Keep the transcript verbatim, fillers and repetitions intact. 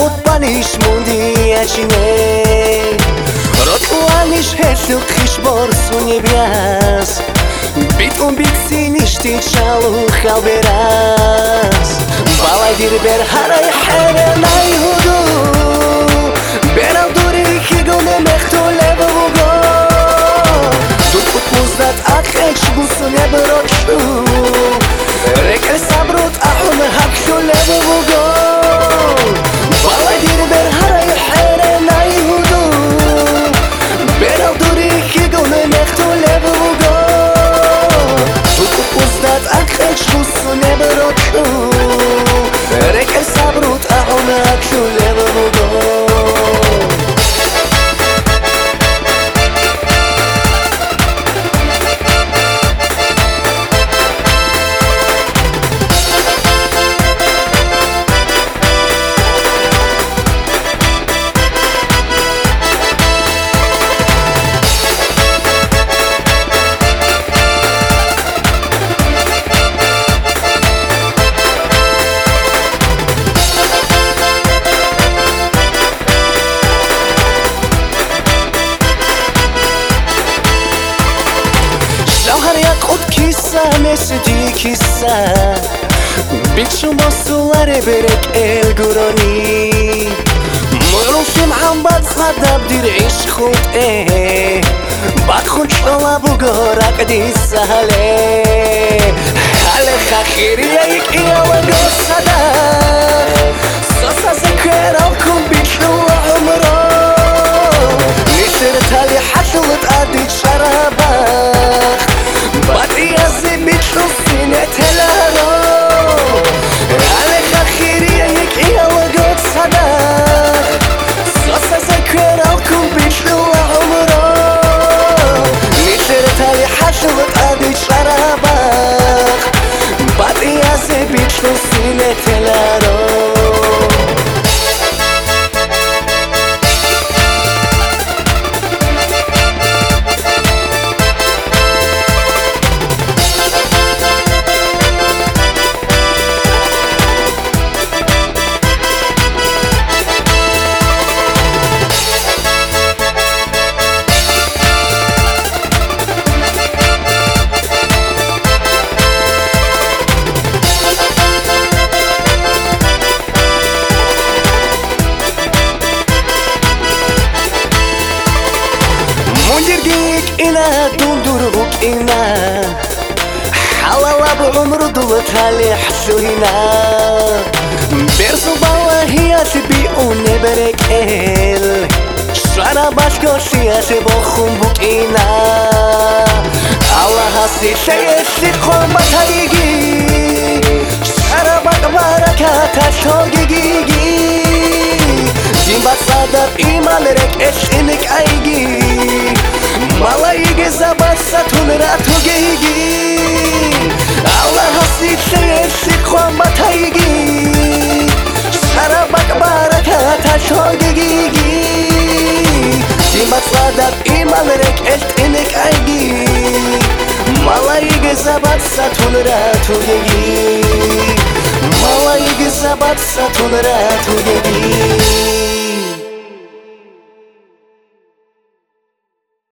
odpališ mundiačine Rotlaniš hesuchiš borsu nebias Bitum bitsi nishti çalu halberas Balaydir ber haray haranay hudu Beral duri higone mehtu levugo Dukut muzdat akheç busu nebrochu Rekel sabrut ahun hakshu levugo Balaydir ber haray haranay hudu Beral duri higone mehtu levugo Dukut muzdat akheç busu nebrochu Rekel sabrut ahun hakshu levugo Mesdi kissa Bichum bosulare berek el guroni Murufim hambad khadab dir ish khud eh Bakhun shola bugorak di sahale Hale khakhiri yik yawa gosada Sosa zeker al kum bichu umro Nisir tali hashulat adi sharabakh Bati yazı biçlu sine telaro Ale khakhiri yek yawa god sadak Sosa zeker al kum biçlu umro Nisir tali hashulat adi sharabakh Bati yazı biçlu sine telaro Mundirdik ina dunduruk ina Halala bu umru dulu talih suhina Bersu ballahiyat bi une berek el Şara başka siyasi bokhum buk ina Allah'a siteyesi kormat aygi Şara bak barakata şogigi Dimbat sadar iman rek eşinik aygi Malayı zabasa tunra tugigi Allah'a siteyesi kormat aygi Şara bak barakata şogigi Dimbat sadar iman rek eşinik aygi Malayı zabasa tunra tugigi Malayı zabasa tunra tugigi